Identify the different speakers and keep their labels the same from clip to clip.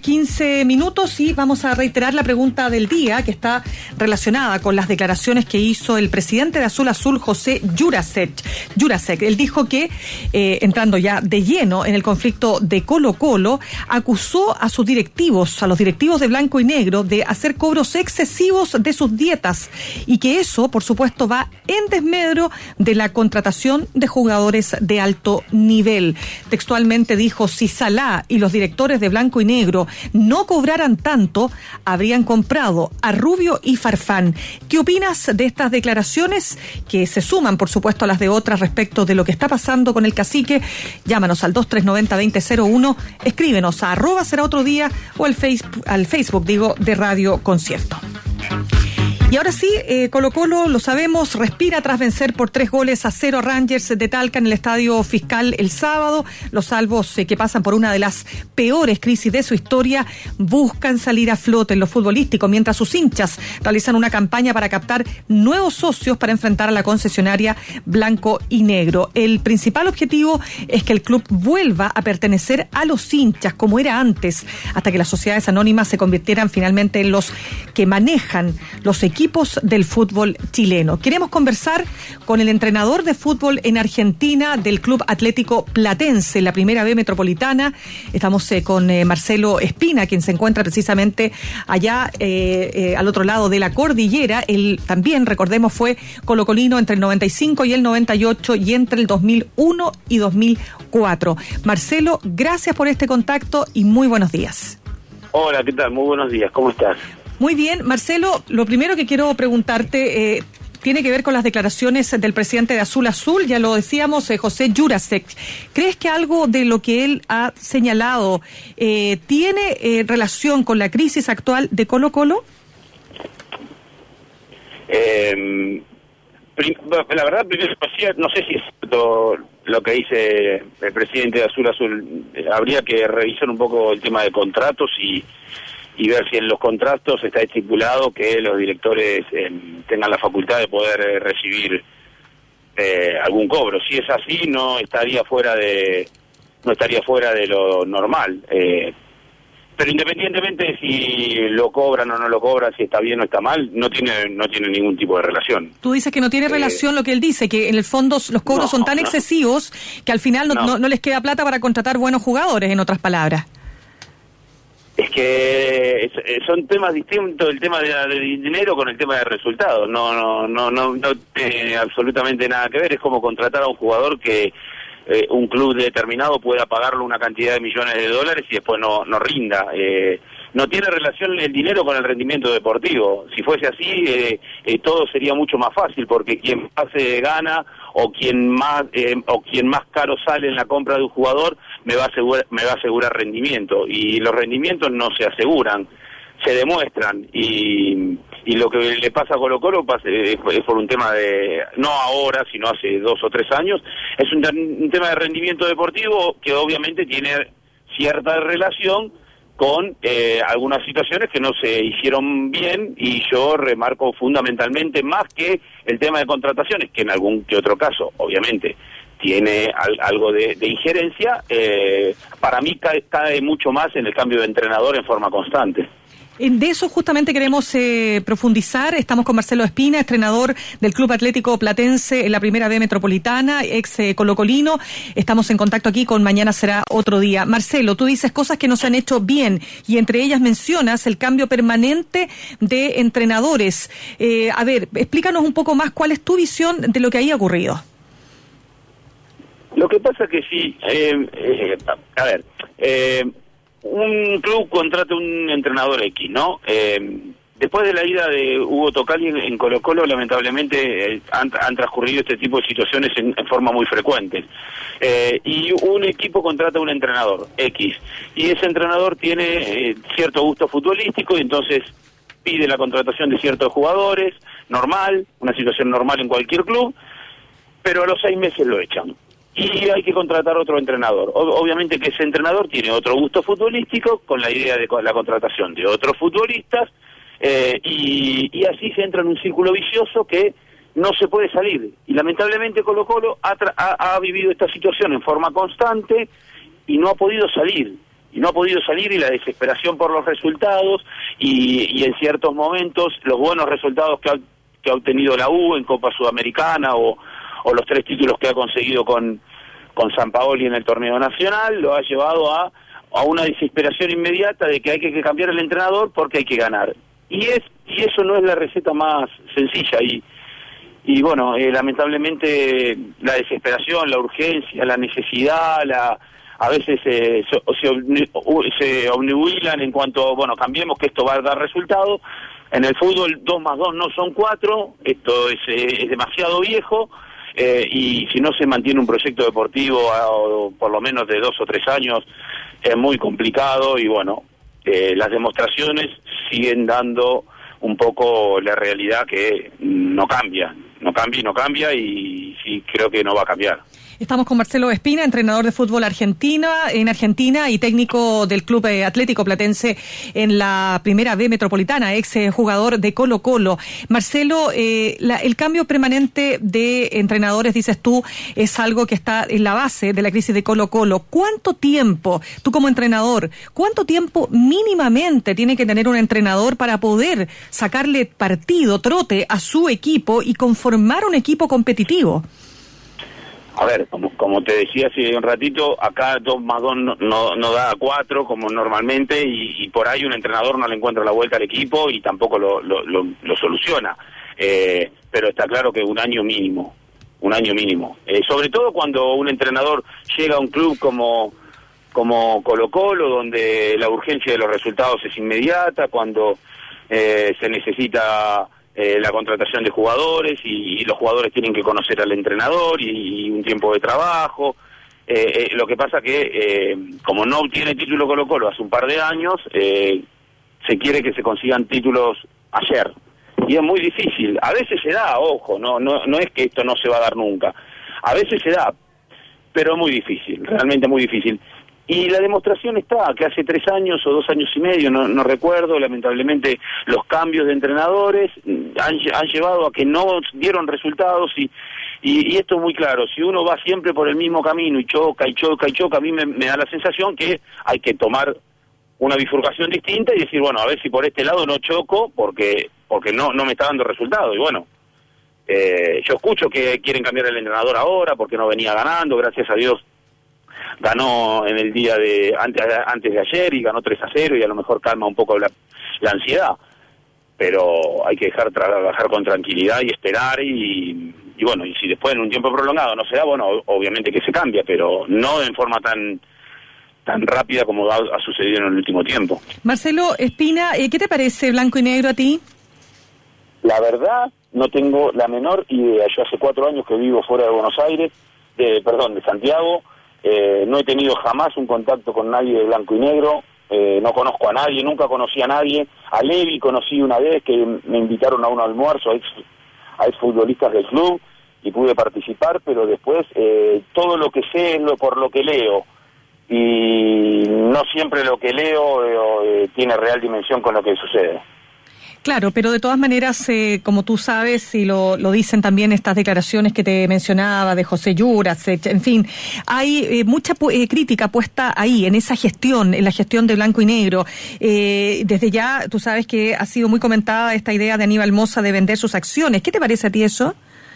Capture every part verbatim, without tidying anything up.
Speaker 1: quince minutos y vamos a reiterar la pregunta del día que está relacionada con las declaraciones que hizo el presidente de Azul Azul, José Jurasek. Jurasek, él dijo que, eh, entrando ya de lleno en el conflicto de Colo Colo, acusó a sus directivos, a los directivos de Blanco y Negro, de hacer cobros excesivos de sus dietas y que eso, por supuesto, va en desmedro de la contratación de jugadores de alto nivel. Textualmente dijo, si Salá y los directores de Blanco y Negro no cobraran tanto, habrían comprado a Rubio y Farfán. ¿Qué opinas de estas declaraciones que se suman, por supuesto, a las de otras respecto de lo que está pasando con el cacique? Llámanos al dos tres nueve cero, dos cero cero uno, escríbenos a arroba será otro día o al Facebook, al Facebook digo, de Radio Concierto. Y ahora sí, eh, Colo Colo, lo sabemos, respira tras vencer por tres goles a cero a Rangers de Talca en el Estadio Fiscal el sábado. Los salvos eh, que pasan por una de las peores crisis de su historia buscan salir a flote en lo futbolístico, mientras sus hinchas realizan una campaña para captar nuevos socios para enfrentar a la concesionaria Blanco y Negro. El principal objetivo es que el club vuelva a pertenecer a los hinchas como era antes, hasta que las sociedades anónimas se convirtieran finalmente en los que manejan los equipos equipos del fútbol chileno. Queremos conversar con el entrenador de fútbol en Argentina del Club Atlético Platense, la Primera B Metropolitana. Estamos eh, con eh, Marcelo Espina, quien se encuentra precisamente allá eh, eh, al otro lado de la cordillera. Él también, recordemos, fue colocolino entre el noventa y cinco y el noventa y ocho y entre el dos mil uno y dos mil cuatro. Marcelo, gracias por este contacto y muy buenos días.
Speaker 2: Hola, ¿qué tal? Muy buenos días, ¿cómo estás?
Speaker 1: Muy bien, Marcelo, lo primero que quiero preguntarte eh, tiene que ver con las declaraciones del presidente de Azul Azul, ya lo decíamos, eh, José Jurasek. ¿Crees que algo de lo que él ha señalado eh, tiene eh, relación con la crisis actual de Colo Colo?
Speaker 2: Eh, la verdad, primero, no sé si es cierto lo que dice el presidente de Azul Azul. Habría que revisar un poco el tema de contratos y... y ver si en los contratos está estipulado que los directores eh, tengan la facultad de poder eh, recibir eh, algún cobro. Si es así, no estaría fuera de no estaría fuera de lo normal. Eh, pero independientemente de si lo cobran o no lo cobran, si está bien o está mal, no tiene no tiene ningún tipo de relación.
Speaker 1: Tú dices que no tiene eh, relación lo que él dice, que en el fondo los cobros no, son tan no. excesivos que al final no, no. No, no les queda plata para contratar buenos jugadores, en otras palabras.
Speaker 2: Es que son temas distintos, el tema de, de dinero con el tema de resultados. No, no, no, no, no tiene absolutamente nada que ver. Es como contratar a un jugador que eh, un club determinado pueda pagarle una cantidad de millones de dólares y después no, no rinda. Eh, no tiene relación el dinero con el rendimiento deportivo. Si fuese así, eh, eh, todo sería mucho más fácil, porque quien más se gana o quien más eh, o quien más caro sale en la compra de un jugador me va a asegurar, me va a asegurar rendimiento, y los rendimientos no se aseguran, se demuestran, y, y lo que le pasa a Colo Colo es por un tema de, no ahora, sino hace dos o tres años, es un, un tema de rendimiento deportivo que obviamente tiene cierta relación con eh, algunas situaciones que no se hicieron bien, y yo remarco fundamentalmente más que el tema de contrataciones, que en algún que otro caso, obviamente, tiene al, algo de, de injerencia, eh, para mí cae, cae mucho más en el cambio de entrenador en forma constante.
Speaker 1: De eso justamente queremos eh, profundizar. Estamos con Marcelo Espina, entrenador del Club Atlético Platense en la Primera B Metropolitana, ex eh, colocolino. Estamos en contacto aquí con Mañana Será Otro Día. Marcelo, tú dices cosas que no se han hecho bien y entre ellas mencionas el cambio permanente de entrenadores. Eh, a ver, explícanos un poco más cuál es tu visión de lo que ahí ha ocurrido.
Speaker 2: Lo que pasa es que sí, eh, eh, a ver, eh, un club contrata un entrenador X, ¿no? Eh, después de la ida de Hugo Tocali en, en Colo Colo, lamentablemente eh, han, han transcurrido este tipo de situaciones en, en forma muy frecuente. Eh, y un equipo contrata un entrenador X, y ese entrenador tiene eh, cierto gusto futbolístico, y entonces pide la contratación de ciertos jugadores, normal, una situación normal en cualquier club, pero a los seis meses lo echan. Y hay que contratar otro entrenador. Obviamente que ese entrenador tiene otro gusto futbolístico, con la idea de la contratación de otros futbolistas, eh, y, y así se entra en un círculo vicioso que no se puede salir. Y lamentablemente Colo Colo ha, ha, ha vivido esta situación en forma constante y no ha podido salir. y no ha podido salir, y la desesperación por los resultados y, y en ciertos momentos los buenos resultados que ha, que ha obtenido la U en Copa Sudamericana o, o los tres títulos que ha conseguido con, con Sampaoli en el torneo nacional, lo ha llevado a, a una desesperación inmediata de que hay que, que cambiar el entrenador porque hay que ganar. Y es y eso no es la receta más sencilla, y y bueno, eh, lamentablemente la desesperación, la urgencia, la necesidad, la a veces eh, se, se, se obnubilan en cuanto, bueno, cambiemos que esto va a dar resultado. En el fútbol dos más dos no son cuatro, esto es, eh, es demasiado viejo, eh, y si no se mantiene un proyecto deportivo, o por lo menos de dos o tres años, es muy complicado, y bueno, eh, las demostraciones siguen dando un poco la realidad que no cambia, no cambia y no cambia, y sí creo que no va a cambiar.
Speaker 1: Estamos con Marcelo Espina, entrenador de fútbol argentina, en Argentina y técnico del Club Atlético Platense en la Primera B Metropolitana, ex jugador de Colo Colo. Marcelo, eh, la, el cambio permanente de entrenadores, dices tú, es algo que está en la base de la crisis de Colo Colo. ¿Cuánto tiempo, tú como entrenador, cuánto tiempo mínimamente tiene que tener un entrenador para poder sacarle partido, trote a su equipo y conformar un equipo competitivo?
Speaker 2: A ver, como, como te decía hace un ratito, acá dos más dos no, no, no da cuatro como normalmente, y, y por ahí un entrenador no le encuentra la vuelta al equipo y tampoco lo, lo, lo, lo soluciona. Eh, pero está claro que un año mínimo, un año mínimo. Eh, sobre todo cuando un entrenador llega a un club como, como Colo Colo, donde la urgencia de los resultados es inmediata, cuando eh, se necesita Eh, la contratación de jugadores, y, y los jugadores tienen que conocer al entrenador, y, y un tiempo de trabajo. Eh, eh, lo que pasa que, eh, como no obtiene título Colo Colo hace un par de años, eh, se quiere que se consigan títulos ayer. Y es muy difícil. A veces se da, ojo, no, no, no es que esto no se va a dar nunca. A veces se da, pero es muy difícil, realmente muy difícil. Y la demostración está, que hace tres años o dos años y medio, no, no recuerdo, lamentablemente los cambios de entrenadores han, han llevado a que no dieron resultados, y, y, y esto es muy claro, si uno va siempre por el mismo camino y choca y choca y choca, a mí me, me da la sensación que hay que tomar una bifurcación distinta y decir, bueno, a ver si por este lado no choco porque porque no, no me está dando resultado. Y bueno, eh, yo escucho que quieren cambiar el entrenador ahora porque no venía ganando, gracias a Dios ganó en el día de antes, antes de ayer y ganó tres a cero, y a lo mejor calma un poco la, la ansiedad, pero hay que dejar trabajar con tranquilidad y esperar, y, y bueno, y si después en un tiempo prolongado no se da, bueno, obviamente que se cambia, pero no en forma tan tan rápida como ha, ha sucedido en el último tiempo.
Speaker 1: Marcelo Espina, ¿qué te parece Blanco y Negro a ti?
Speaker 2: La verdad, no tengo la menor idea. Yo hace cuatro años que vivo fuera de Buenos Aires, de, perdón, de Santiago. Eh, no he tenido jamás un contacto con nadie de Blanco y Negro, eh, no conozco a nadie, nunca conocí a nadie. A Levi conocí una vez, que me invitaron a un almuerzo a ex, a exfutbolistas del club, y pude participar, pero después eh, todo lo que sé es lo, por lo que leo, y no siempre lo que leo eh, tiene real dimensión con lo que sucede.
Speaker 1: Claro, pero de todas maneras, eh, como tú sabes, y lo, lo dicen también estas declaraciones que te mencionaba de José Jurasek, en fin, hay eh, mucha pu- eh, crítica puesta ahí, en esa gestión, en la gestión de Blanco y Negro. Eh, desde ya, tú sabes que ha sido muy comentada esta idea de Aníbal Mosa de vender sus acciones. ¿Qué te parece a ti eso?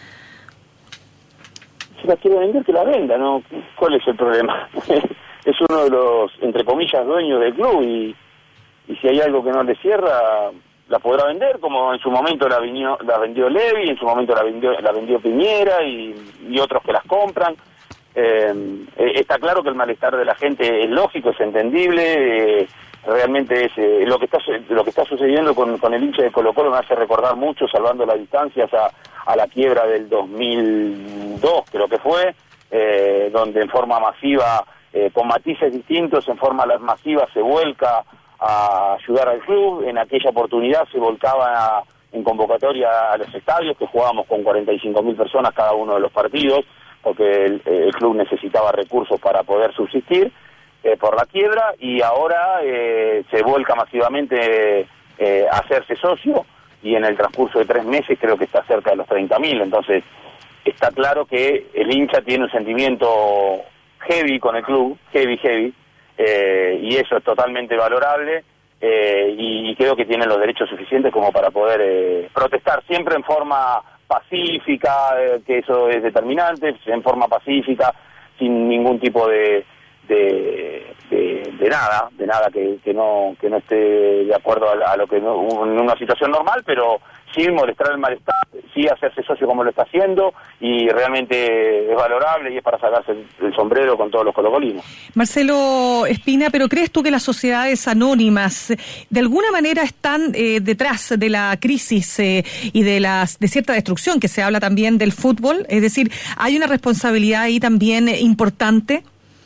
Speaker 2: Si la quiere vender, que la venda, ¿no? ¿Cuál es el problema? Es uno de los, entre comillas, dueños del club, y, y si hay algo que no le cierra, la podrá vender, como en su momento la, vinió, la vendió Levi, en su momento la vendió, la vendió Piñera, y, y otros que las compran. Eh, está claro que el malestar de la gente es lógico, es entendible, eh, realmente es eh, lo que está lo que está sucediendo con, con el hincha de Colo Colo me hace recordar mucho, salvando las distancias, a, a la quiebra del dos mil dos, creo que fue, eh, donde en forma masiva, eh, con matices distintos, en forma masiva se vuelca a ayudar al club. En aquella oportunidad se volcaba a, en convocatoria a los estadios, que jugábamos con cuarenta y cinco mil personas cada uno de los partidos, porque el, el club necesitaba recursos para poder subsistir eh, por la quiebra, y ahora eh, se vuelca masivamente eh, a hacerse socio, y en el transcurso de tres meses creo que está cerca de los treinta mil. Entonces está claro que el hincha tiene un sentimiento heavy con el club, heavy, heavy, eh, y eso es totalmente valorable, eh, y creo que tienen los derechos suficientes como para poder eh, protestar siempre en forma pacífica, eh, que eso es determinante, en forma pacífica, sin ningún tipo de de, de, de nada, de nada que, que no que no esté de acuerdo a, a lo que no, en una situación normal, pero sin molestar el malestar, sí hacerse socio como lo está haciendo, y realmente es valorable y es para sacarse el, el sombrero con todos los colocolinos.
Speaker 1: Marcelo Espina, ¿pero crees tú que las sociedades anónimas de alguna manera están eh, detrás de la crisis eh, y de las de cierta destrucción que se habla también del fútbol? Es decir, ¿hay una responsabilidad ahí también eh, importante?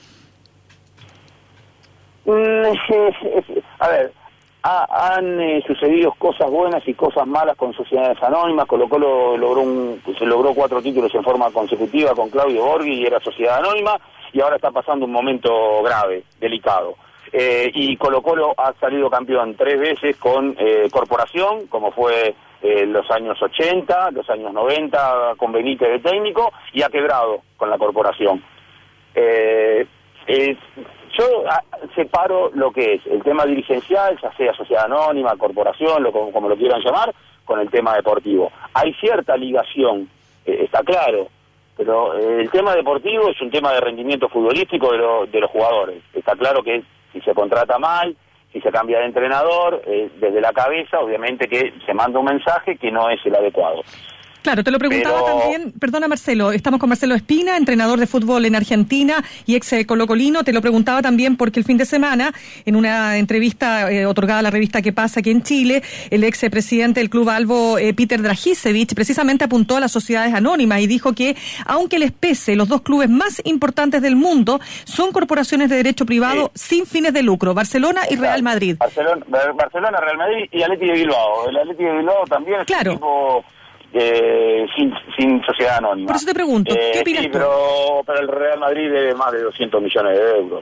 Speaker 2: A ver, ha, han eh, sucedido cosas buenas y cosas malas con sociedades anónimas. Colo Colo logró un, se logró cuatro títulos en forma consecutiva con Claudio Borghi y era sociedad anónima, y ahora está pasando un momento grave, delicado. Eh, y Colo Colo ha salido campeón tres veces con eh, corporación, como fue en eh, los años ochenta, los años noventa con Benítez de técnico, y ha quebrado con la corporación. Eh, eh, Yo a, separo lo que es el tema dirigencial, ya sea sociedad anónima, corporación, lo, como, como lo quieran llamar, con el tema deportivo. Hay cierta ligación, eh, está claro, pero eh, el tema deportivo es un tema de rendimiento futbolístico de, lo, de los jugadores. Está claro que si se contrata mal, si se cambia de entrenador, eh, desde la cabeza, obviamente que se manda un mensaje que no es el adecuado.
Speaker 1: Claro, te lo preguntaba
Speaker 2: Pero...
Speaker 1: también, perdona Marcelo, estamos con Marcelo Espina, entrenador de fútbol en Argentina y ex colocolino, te lo preguntaba también porque el fin de semana, en una entrevista eh, otorgada a la revista ¿Qué pasa? Aquí en Chile, el ex presidente del Club Albo, eh, Peter Dragicevic, precisamente apuntó a las sociedades anónimas y dijo que, aunque les pese, los dos clubes más importantes del mundo son corporaciones de derecho privado sí. sin fines de lucro, Barcelona y Real Madrid.
Speaker 2: Barcelona, Barcelona, Real Madrid y Athletic de Bilbao. El Athletic de Bilbao también es
Speaker 1: claro.
Speaker 2: un tipo... Eh, sin, sin sociedad anónima.
Speaker 1: Por eso te pregunto,
Speaker 2: eh,
Speaker 1: ¿qué opinas
Speaker 2: sí,
Speaker 1: tú?
Speaker 2: Pero, pero el Real Madrid debe más de doscientos millones de euros.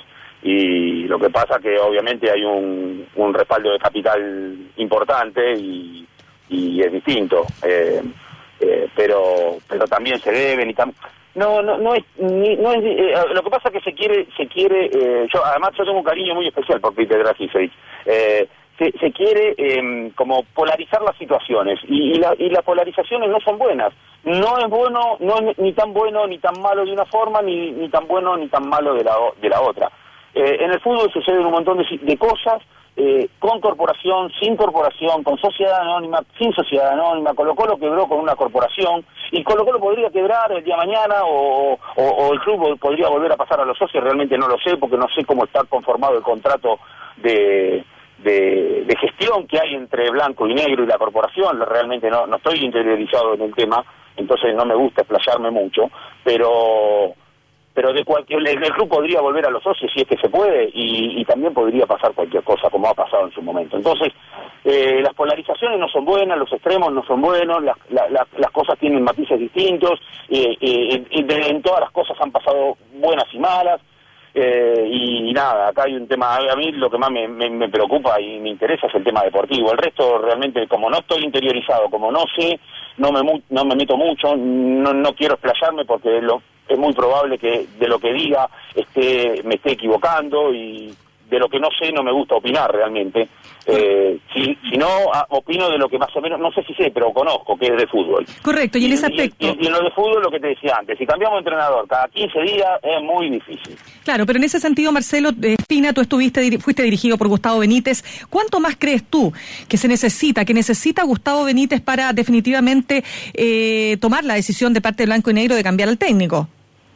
Speaker 2: Y lo que pasa que obviamente hay un, un respaldo de capital importante y, y es distinto. Eh, eh, pero pero también se deben y tam no no no es ni, no es eh, lo que pasa que se quiere se quiere eh, yo además yo tengo un cariño muy especial por Peter Dragicevic. Eh, Se, se quiere eh, como polarizar las situaciones y, y, la, y las polarizaciones no son buenas. No es bueno, no es ni tan bueno ni tan malo de una forma, ni, ni tan bueno ni tan malo de la, de la otra. Eh, en el fútbol suceden un montón de, de cosas, eh, con corporación, sin corporación, con sociedad anónima, sin sociedad anónima. Colo Colo quebró con una corporación y Colo Colo podría quebrar el día de mañana o, o, o el club podría volver a pasar a los socios. Realmente no lo sé porque no sé cómo está conformado el contrato de... De, de gestión que hay entre blanco y negro y la corporación. Realmente no, no estoy interiorizado en el tema, entonces no me gusta explayarme mucho, pero pero de cualquier el, el club podría volver a los socios si es que se puede, y, y también podría pasar cualquier cosa como ha pasado en su momento. Entonces eh, las polarizaciones no son buenas, los extremos no son buenos, las, la, la, las cosas tienen matices distintos, eh, eh, en, en todas las cosas han pasado buenas y malas. Eh, y, y nada, acá hay un tema, a mí lo que más me, me, me preocupa y me interesa es el tema deportivo. El resto realmente, como no estoy interiorizado, como no sé, no me no me meto mucho, no, no quiero explayarme porque lo, es muy probable que de lo que diga esté me esté equivocando, y de lo que no sé no me gusta opinar realmente. Eh, si, si no, a, opino de lo que más o menos, no sé si sé, pero conozco, que es de fútbol.
Speaker 1: Correcto, y en ese aspecto...
Speaker 2: Y, y, y en lo de fútbol, lo que te decía antes, si cambiamos de entrenador cada quince días, es muy difícil.
Speaker 1: Claro, pero en ese sentido, Marcelo Espina, tú estuviste fuiste dirigido por Gustavo Benítez. ¿Cuánto más crees tú que se necesita, que necesita Gustavo Benítez para definitivamente eh, tomar la decisión de parte de Blanco y Negro de cambiar al técnico?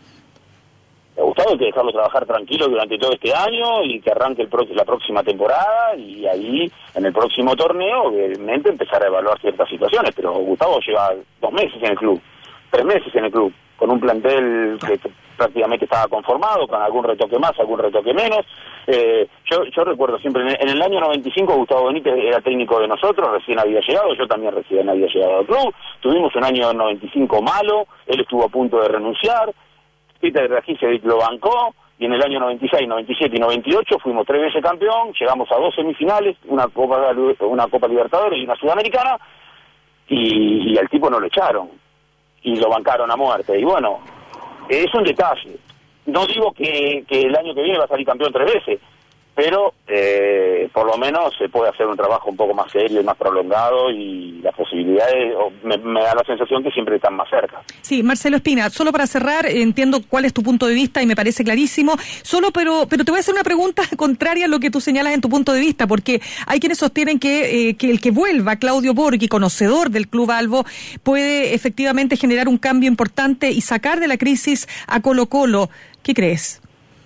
Speaker 2: Gustavo hay que dejarlo trabajar tranquilo durante todo este año y que arranque el pro la próxima temporada, y ahí en el próximo torneo obviamente empezar a evaluar ciertas situaciones. Pero Gustavo lleva dos meses en el club, tres meses en el club, con un plantel que prácticamente estaba conformado, con algún retoque más, algún retoque menos. Eh, yo, yo recuerdo siempre, en el, en el año noventa y cinco Gustavo Benítez era técnico de nosotros, recién había llegado, yo también recién había llegado al club, tuvimos un año noventa y cinco malo, él estuvo a punto de renunciar, Peter Dragicevic lo bancó, y en el año noventa y seis, noventa y siete y noventa y ocho fuimos tres veces campeón, llegamos a dos semifinales, una Copa, una Copa Libertadores y una Sudamericana, y, y al tipo no lo echaron, y lo bancaron a muerte. Y bueno, es un detalle. No digo que, que el año que viene va a salir campeón tres veces, pero eh, por lo menos se puede hacer un trabajo un poco más serio y más prolongado, y las posibilidades o me, me da la sensación que siempre están más cerca.
Speaker 1: Sí, Marcelo Espina, solo para cerrar, entiendo cuál es tu punto de vista y me parece clarísimo, solo pero pero te voy a hacer una pregunta contraria a lo que tú señalas en tu punto de vista, porque hay quienes sostienen que, eh, que el que vuelva Claudio Borghi, conocedor del Club Albo, puede efectivamente generar un cambio importante y sacar de la crisis a Colo-Colo. ¿Qué crees?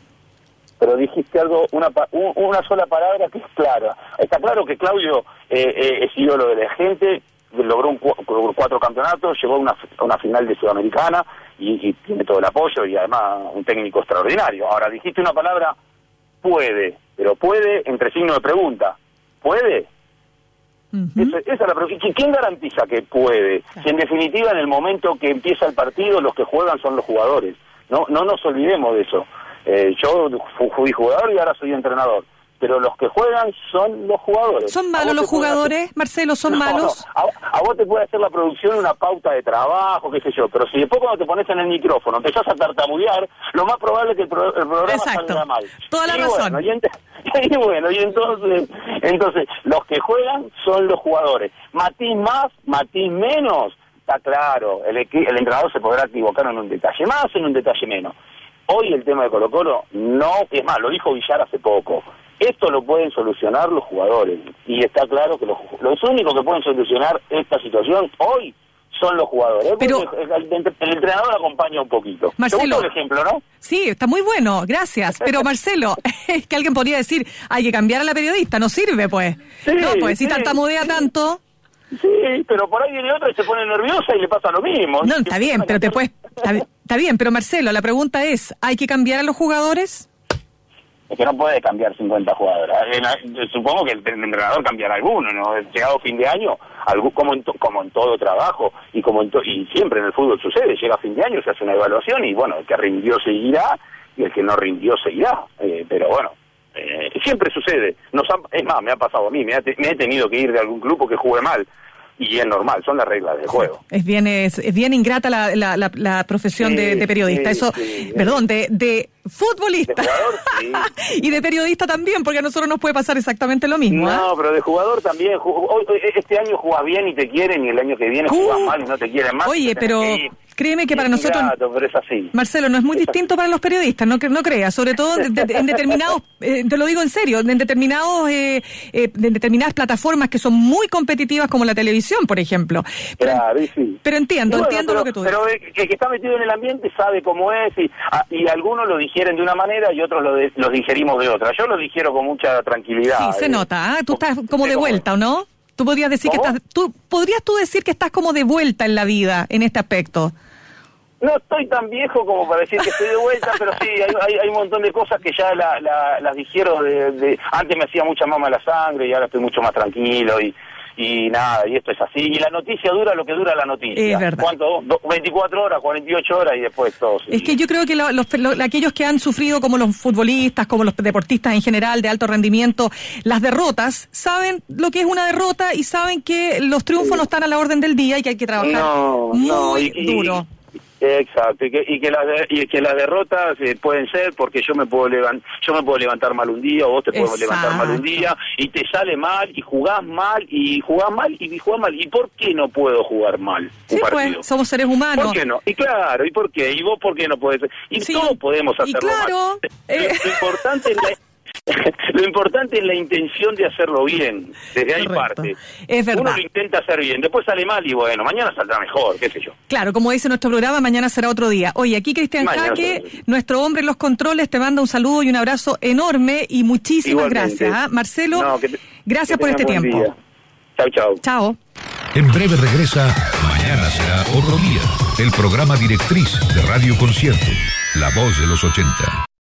Speaker 2: Pero dijiste algo, una una sola palabra que es clara. Está claro que Claudio eh, eh, es ídolo de la gente, logró un cu cuatro campeonatos, llegó a una, a una final de Sudamericana y, y tiene todo el apoyo y además un técnico extraordinario. Ahora, dijiste una palabra, puede, pero puede entre signo de pregunta. ¿Puede? Uh-huh. Esa, esa es la pregunta. ¿Y quién garantiza que puede? Claro. Si en definitiva en el momento que empieza el partido los que juegan son los jugadores. No, no nos olvidemos de eso. Eh, yo fui jugador y ahora soy entrenador, pero los que juegan son los jugadores.
Speaker 1: ¿Son malos los jugadores, hacer... Marcelo? ¿Son no, malos?
Speaker 2: No. A, a vos te puede hacer la producción una pauta de trabajo, qué sé yo, pero si después cuando te pones en el micrófono empezás a tartamudear, lo más probable es que el, pro, el programa
Speaker 1: Exacto.
Speaker 2: salga mal.
Speaker 1: Toda la
Speaker 2: y
Speaker 1: razón.
Speaker 2: Bueno, y, ent y bueno, y entonces, entonces los que juegan son los jugadores. Matiz más, matiz menos, está claro, el, el entrenador se podrá equivocar en un detalle más, en un detalle menos. Hoy el tema de Colo-Colo no, es más, lo dijo Villar hace poco, esto lo pueden solucionar los jugadores, y está claro que los, los únicos que pueden solucionar esta situación hoy son los jugadores.
Speaker 1: Pero
Speaker 2: el, el, el, el entrenador acompaña un poquito.
Speaker 1: Marcelo,
Speaker 2: ¿te gusta el ejemplo, no?
Speaker 1: Sí, está muy bueno, gracias. Pero Marcelo, es que alguien podría decir, hay que cambiar a la periodista, no sirve pues.
Speaker 2: Sí,
Speaker 1: no, pues si
Speaker 2: sí,
Speaker 1: tartamudea
Speaker 2: sí.
Speaker 1: tanto...
Speaker 2: Sí, pero por ahí viene otra y se pone nerviosa y le pasa lo mismo.
Speaker 1: No, está bien, pero te puedes... Está, está bien, pero Marcelo, la pregunta es, ¿hay que cambiar a los jugadores?
Speaker 2: Es que no puede cambiar cincuenta jugadores. Supongo que el entrenador cambiará alguno, ¿no? Llegado fin de año, como en, to, como en todo trabajo, y como en to, y siempre en el fútbol sucede, llega fin de año, se hace una evaluación y bueno, el que rindió seguirá y el que no rindió seguirá. Eh, pero bueno, eh, siempre sucede. Nos han, es más, me ha pasado a mí, me, ha te, me he tenido que ir de algún club que juegue mal. Y es normal, son las reglas del juego.
Speaker 1: Es bien, es, es bien ingrata la, la, la, la profesión sí, de, de periodista. Sí, Eso, sí, perdón, de, de futbolista.
Speaker 2: De jugador, sí.
Speaker 1: Y de periodista también, porque a nosotros nos puede pasar exactamente lo mismo.
Speaker 2: No, ¿eh? Pero de jugador también. Este año jugás bien y te quieren, y el año que viene uh, jugás mal y no te quieren más.
Speaker 1: Oye, pero créeme que para nosotros,
Speaker 2: gato, pero es así.
Speaker 1: Marcelo, no es muy es distinto así. Para los periodistas, no, no creas, sobre todo de, de, en determinados, eh, te lo digo en serio, en determinados, eh, eh, en determinadas plataformas que son muy competitivas como la televisión, por ejemplo. Pero,
Speaker 2: claro, sí.
Speaker 1: Pero entiendo, bueno, entiendo
Speaker 2: pero,
Speaker 1: lo que tú dices.
Speaker 2: Pero el que está metido en el ambiente sabe cómo es, y, a, y algunos lo digieren de una manera y otros lo de, los digerimos de otra. Yo lo digiero con mucha tranquilidad.
Speaker 1: Sí, se
Speaker 2: eh.
Speaker 1: nota, ¿eh? Tú estás como de vuelta, ¿o no? Tú podrías decir ¿Cómo? que estás, tú podrías tú decir que estás como de vuelta en la vida en este aspecto.
Speaker 2: No estoy tan viejo como para decir que estoy de vuelta, pero sí, hay, hay, hay un montón de cosas que ya la, la, las digiero de, de... Antes me hacía mucha mama la sangre y ahora estoy mucho más tranquilo y, y nada, y esto es así. Y la noticia dura lo que dura la noticia.
Speaker 1: Es verdad.
Speaker 2: ¿Cuánto? veinticuatro horas, cuarenta y ocho horas y después todo. Sí.
Speaker 1: Es que yo creo que lo, los, lo, aquellos que han sufrido, como los futbolistas, como los deportistas en general de alto rendimiento, las derrotas, saben lo que es una derrota y saben que los triunfos sí. no están a la orden del día y que hay que trabajar
Speaker 2: no,
Speaker 1: muy
Speaker 2: no, y,
Speaker 1: duro.
Speaker 2: Y, Exacto, y que, y que las de, y que las derrotas eh, pueden ser porque yo me puedo levantar, yo me puedo levantar mal un día, o vos te podés levantar mal un día, y te sale mal, y jugás mal, y jugás mal, y jugás mal. ¿Y por qué no puedo jugar mal un
Speaker 1: sí,
Speaker 2: partido?
Speaker 1: Pues, somos seres humanos.
Speaker 2: ¿Por qué no? Y claro, ¿y por qué? ¿Y vos por qué no podés? Y sí, todos podemos hacerlo
Speaker 1: y claro,
Speaker 2: mal. Eh... Lo, lo importante es la... Lo importante es la intención de hacerlo bien, desde ahí
Speaker 1: Correcto.
Speaker 2: parte.
Speaker 1: Es verdad.
Speaker 2: Uno lo intenta hacer bien, después sale mal y bueno, mañana saldrá mejor, qué sé yo.
Speaker 1: Claro, como dice nuestro programa, mañana será otro día. Oye, aquí Cristian Jaque, nuestro hombre en los controles, te manda un saludo y un abrazo enorme y muchísimas
Speaker 2: Igualmente.
Speaker 1: gracias. ¿eh? Marcelo,
Speaker 2: no, que te,
Speaker 1: gracias
Speaker 2: que
Speaker 1: por este tiempo.
Speaker 2: Día. Chau, chau.
Speaker 1: Chao.
Speaker 3: En breve regresa Mañana será otro día, el programa directriz de Radio Concierto, la voz de los ochenta.